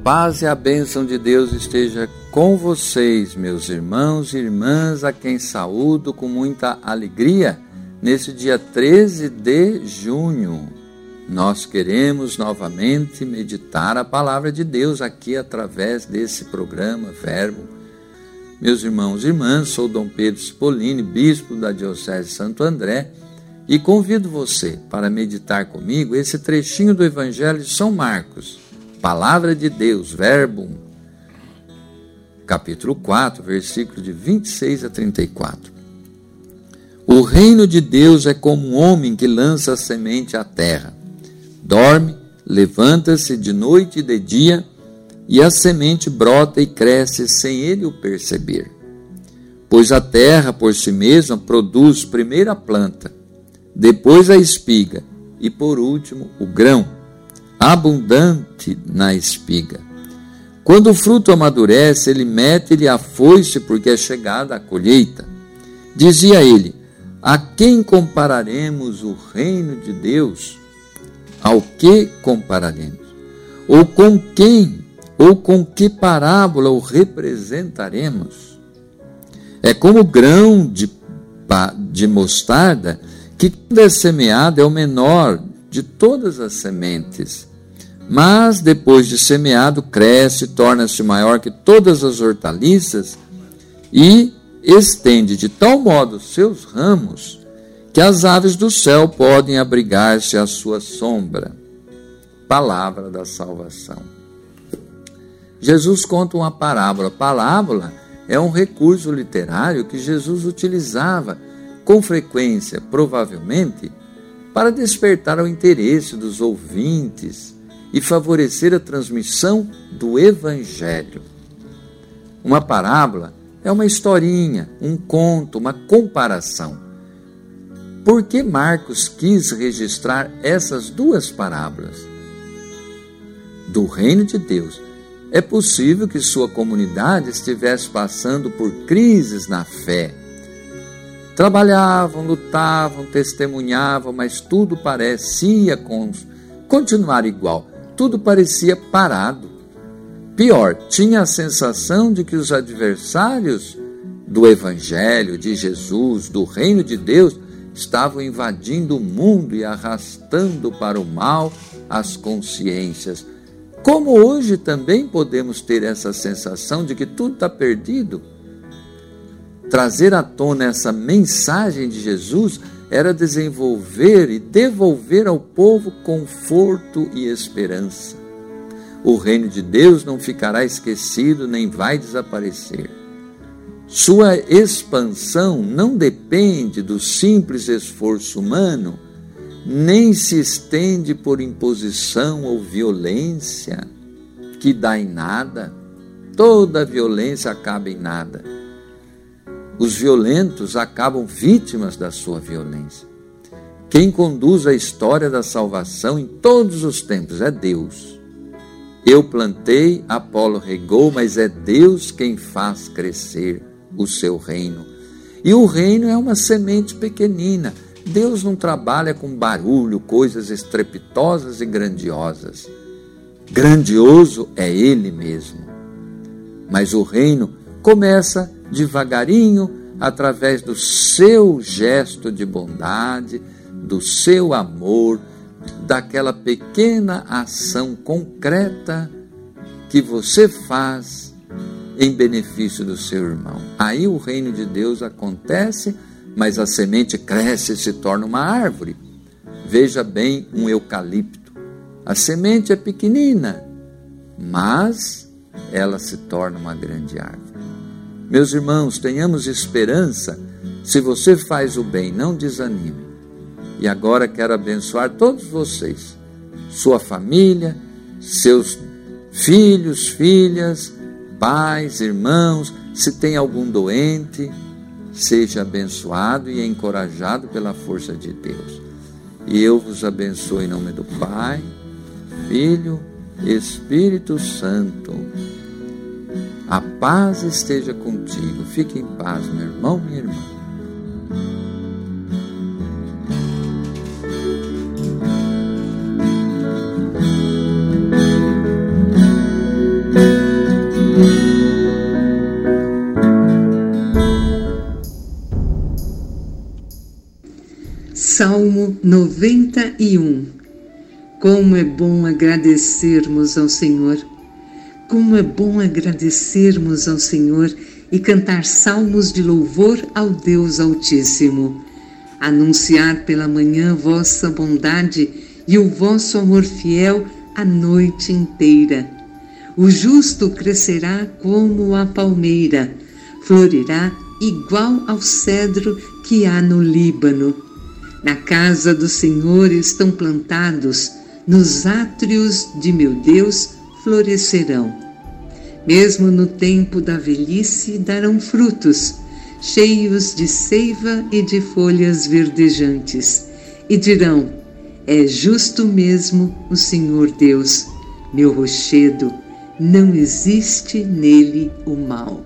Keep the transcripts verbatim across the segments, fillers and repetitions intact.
paz e a bênção de Deus esteja com vocês, meus irmãos e irmãs, a quem saúdo com muita alegria nesse dia treze de junho. Nós queremos novamente meditar a palavra de Deus aqui através desse programa Verbo. Meus irmãos e irmãs, sou Dom Pedro Spolini, bispo da Diocese de Santo André, e convido você para meditar comigo esse trechinho do Evangelho de São Marcos, Palavra de Deus, Verbum, capítulo quatro, versículo de vinte e seis a trinta e quatro. O reino de Deus é como um homem que lança a semente à terra. Dorme, levanta-se de noite e de dia, e a semente brota e cresce sem ele o perceber. Pois a terra por si mesma produz primeiro a planta, depois a espiga e por último o grão, abundante na espiga. Quando o fruto amadurece, ele mete-lhe a foice, porque é chegada a colheita. Dizia ele: a quem compararemos o reino de Deus? Ao que compararemos? Ou com quem? Ou com que parábola o representaremos? É como grão de, de mostarda, que quando é semeado é o menor de todas as sementes, mas depois de semeado cresce, torna-se maior que todas as hortaliças e estende de tal modo seus ramos que as aves do céu podem abrigar-se à sua sombra. Palavra da salvação. Jesus conta uma parábola. Parábola é um recurso literário que Jesus utilizava com frequência, provavelmente, para despertar o interesse dos ouvintes e favorecer a transmissão do Evangelho. Uma parábola é uma historinha, um conto, uma comparação. Por que Marcos quis registrar essas duas parábolas? Do reino de Deus. É possível que sua comunidade estivesse passando por crises na fé. Trabalhavam, lutavam, testemunhavam, mas tudo parecia continuar igual. Tudo parecia parado. Pior, tinha a sensação de que os adversários do Evangelho, de Jesus, do reino de Deus, estavam invadindo o mundo e arrastando para o mal as consciências. Como hoje também podemos ter essa sensação de que tudo está perdido? Trazer à tona essa mensagem de Jesus era desenvolver e devolver ao povo conforto e esperança. O reino de Deus não ficará esquecido nem vai desaparecer. Sua expansão não depende do simples esforço humano, nem se estende por imposição ou violência, que dá em nada. Toda violência acaba em nada. Os violentos acabam vítimas da sua violência. Quem conduz a história da salvação em todos os tempos é Deus. Eu plantei, Apolo regou, mas é Deus quem faz crescer o seu reino. E o reino é uma semente pequenina. Deus não trabalha com barulho, coisas estrepitosas e grandiosas. Grandioso é Ele mesmo. Mas o reino começa devagarinho, através do seu gesto de bondade, do seu amor, daquela pequena ação concreta que você faz em benefício do seu irmão. Aí o reino de Deus acontece, mas a semente cresce e se torna uma árvore. Veja bem um eucalipto. A semente é pequenina, mas ela se torna uma grande árvore. Meus irmãos, tenhamos esperança. Se você faz o bem, não desanime. E agora quero abençoar todos vocês, sua família, seus filhos, filhas, pais, irmãos. Se tem algum doente, seja abençoado e encorajado pela força de Deus. E eu vos abençoo em nome do Pai, Filho, Espírito Santo. A paz esteja contigo. Fique em paz, meu irmão, minha irmã. noventa e um. Como é bom agradecermos ao Senhor. Como é bom agradecermos ao Senhor e cantar salmos de louvor ao Deus Altíssimo. Anunciar pela manhã vossa bondade e o vosso amor fiel a noite inteira. O justo crescerá como a palmeira, florirá igual ao cedro que há no Líbano. Na casa do Senhor estão plantados, nos átrios de meu Deus florescerão. Mesmo no tempo da velhice darão frutos, cheios de seiva e de folhas verdejantes, e dirão: é justo mesmo o Senhor Deus, meu rochedo, não existe nele o mal.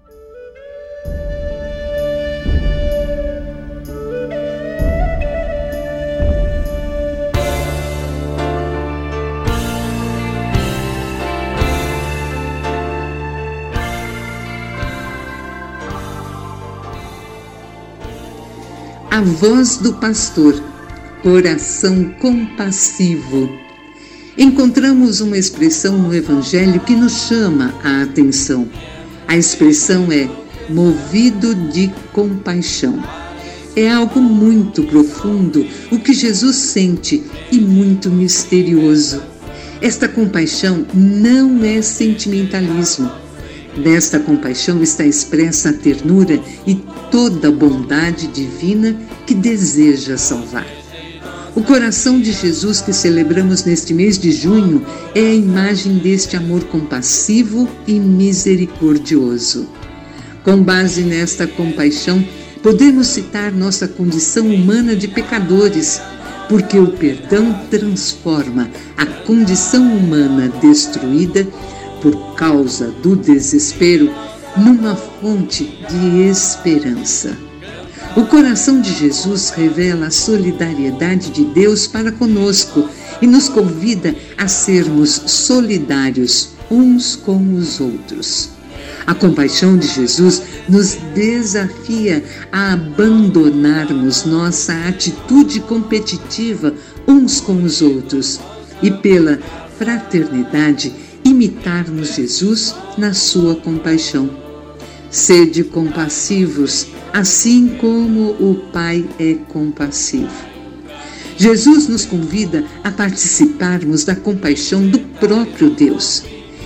A voz do pastor, coração compassivo. Encontramos uma expressão no Evangelho que nos chama a atenção. A expressão é movido de compaixão. É algo muito profundo o que Jesus sente e muito misterioso. Esta compaixão não é sentimentalismo. Nesta compaixão está expressa a ternura e toda a bondade divina que deseja salvar. O coração de Jesus que celebramos neste mês de junho é a imagem deste amor compassivo e misericordioso. Com base nesta compaixão, podemos citar nossa condição humana de pecadores, porque o perdão transforma a condição humana destruída por causa do desespero numa fonte de esperança. O coração de Jesus revela a solidariedade de Deus para conosco e nos convida a sermos solidários uns com os outros. A compaixão de Jesus nos desafia a abandonarmos nossa atitude competitiva uns com os outros e, pela fraternidade, imitarmos Jesus na sua compaixão. Sede compassivos, assim como o Pai é compassivo. Jesus nos convida a participarmos da compaixão do próprio Deus.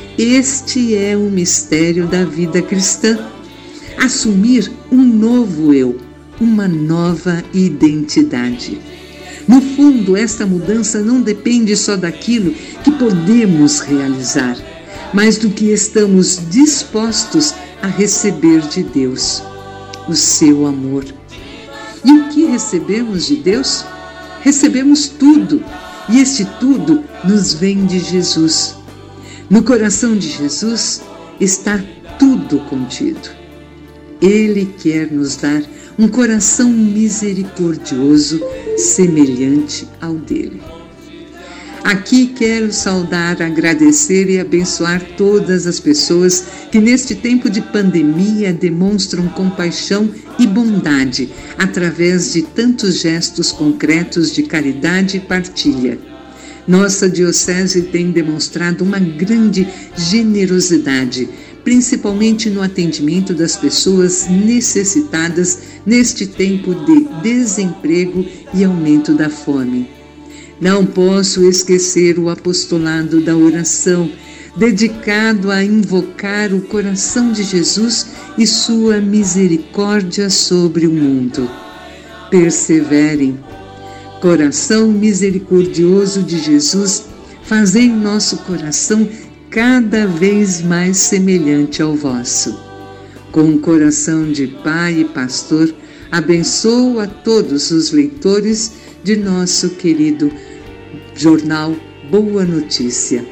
Este é o mistério da vida cristã. Assumir um novo eu, uma nova identidade. No fundo, esta mudança não depende só daquilo que podemos realizar, mas do que estamos dispostos a receber de Deus, o seu amor. E o que recebemos de Deus? Recebemos tudo, e este tudo nos vem de Jesus. No coração de Jesus está tudo contido. Ele quer nos dar um coração misericordioso, semelhante ao dele. Aqui quero saudar, agradecer e abençoar todas as pessoas que neste tempo de pandemia demonstram compaixão e bondade através de tantos gestos concretos de caridade e partilha. Nossa diocese tem demonstrado uma grande generosidade, principalmente no atendimento das pessoas necessitadas neste tempo de desemprego e aumento da fome. Não posso esquecer o apostolado da oração, dedicado a invocar o coração de Jesus e sua misericórdia sobre o mundo. Perseverem. Coração misericordioso de Jesus, fazei nosso coração cada vez mais semelhante ao vosso. Com um coração de pai e pastor, abençoo a todos os leitores de nosso querido jornal Boa Notícia.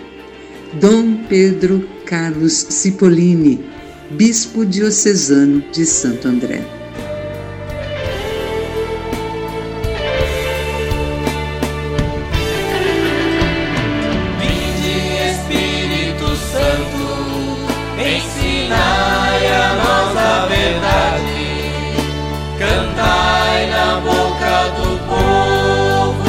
Dom Pedro Carlos Cipollini, Bispo Diocesano de Santo André. Ensinai a nós a verdade, cantai na boca do povo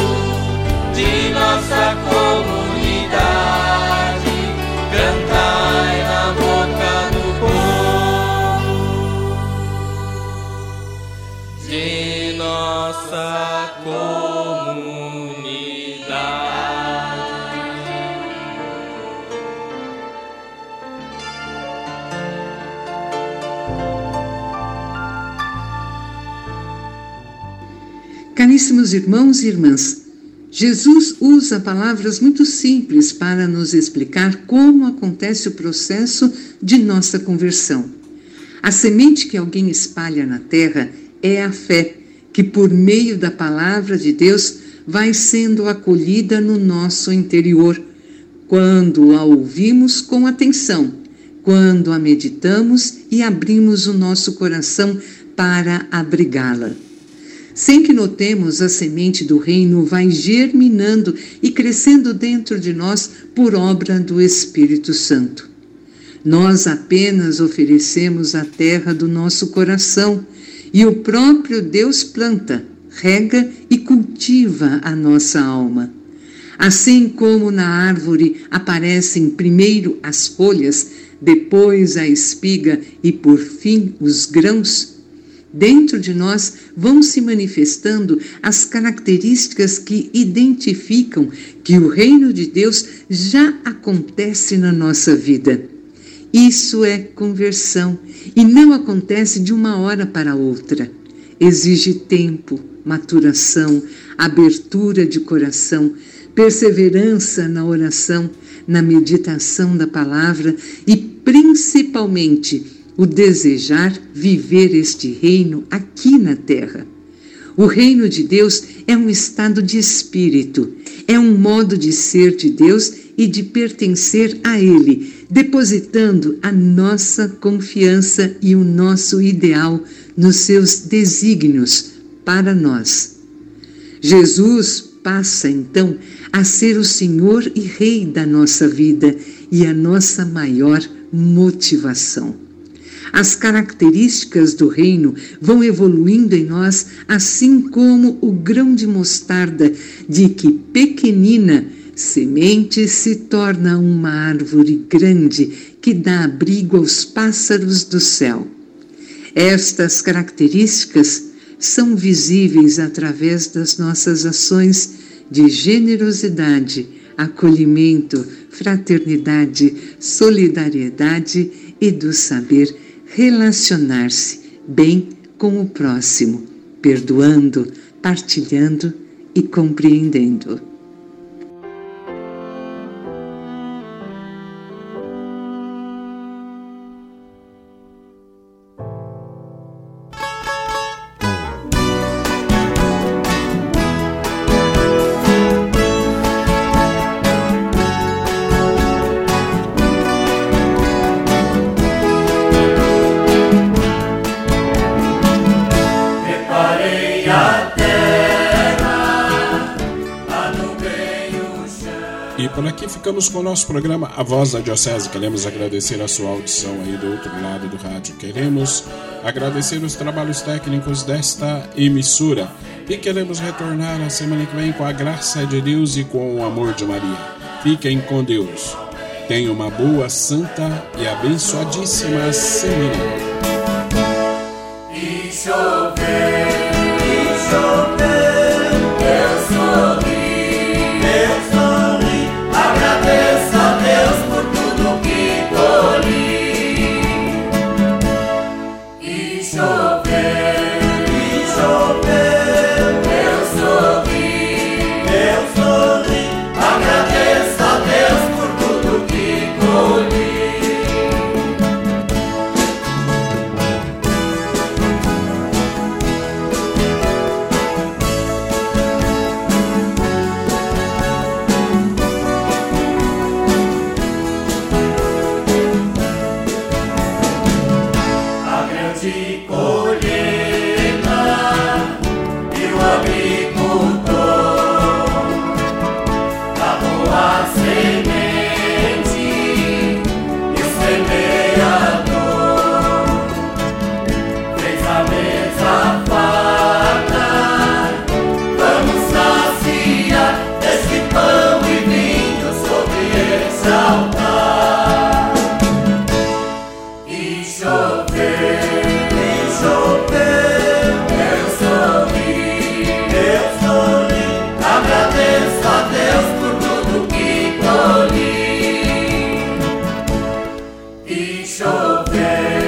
Caríssimos irmãos e irmãs, Jesus usa palavras muito simples para nos explicar como acontece o processo de nossa conversão. A semente que alguém espalha na terra é a fé, que por meio da palavra de Deus vai sendo acolhida no nosso interior, quando a ouvimos com atenção, quando a meditamos e abrimos o nosso coração para abrigá-la. Sem que notemos, a semente do reino vai germinando e crescendo dentro de nós por obra do Espírito Santo. Nós apenas oferecemos a terra do nosso coração e o próprio Deus planta, rega e cultiva a nossa alma. Assim como na árvore aparecem primeiro as folhas, depois a espiga e por fim os grãos, dentro de nós vão se manifestando as características que identificam que o reino de Deus já acontece na nossa vida. Isso é conversão e não acontece de uma hora para outra. Exige tempo, maturação, abertura de coração, perseverança na oração, na meditação da palavra e principalmente o desejar viver este reino aqui na terra. O reino de Deus é um estado de espírito, é um modo de ser de Deus e de pertencer a Ele, depositando a nossa confiança e o nosso ideal nos seus desígnios para nós. Jesus passa então a ser o Senhor e Rei da nossa vida e a nossa maior motivação. As características do reino vão evoluindo em nós, assim como o grão de mostarda, de que pequenina semente se torna uma árvore grande que dá abrigo aos pássaros do céu. Estas características são visíveis através das nossas ações de generosidade, acolhimento, fraternidade, solidariedade e do saber relacionar-se bem com o próximo, perdoando, partilhando e compreendendo. Por aqui ficamos com o nosso programa A Voz da Diocese. Queremos agradecer a sua audição aí do outro lado do rádio. Queremos agradecer os trabalhos técnicos desta emissora. E queremos retornar a semana que vem com a graça de Deus e com o amor de Maria. Fiquem com Deus. Tenham uma boa, santa e abençoadíssima semana. E chover, e chover, eu sorri. Agradeço a Deus por tudo que colhi. E chover, e chover, eu sorri, eu sorri. Agradeço a Deus por tudo que colhi.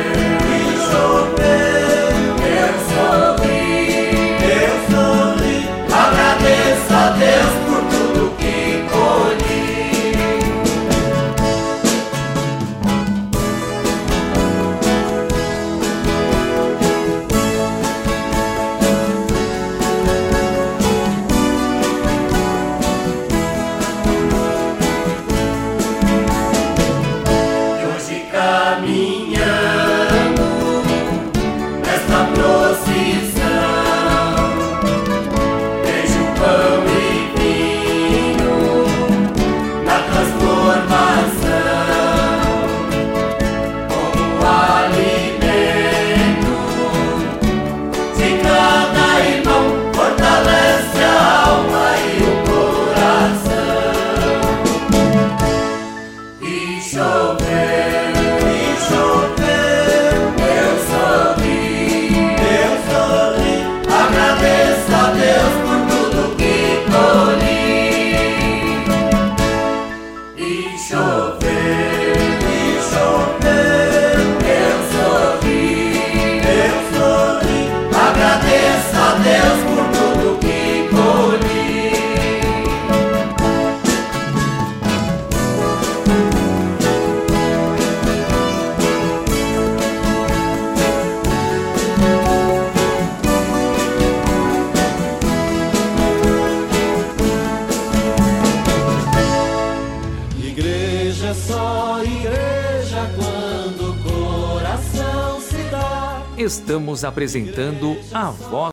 Eu sorri, eu sorri, Estamos apresentando a voz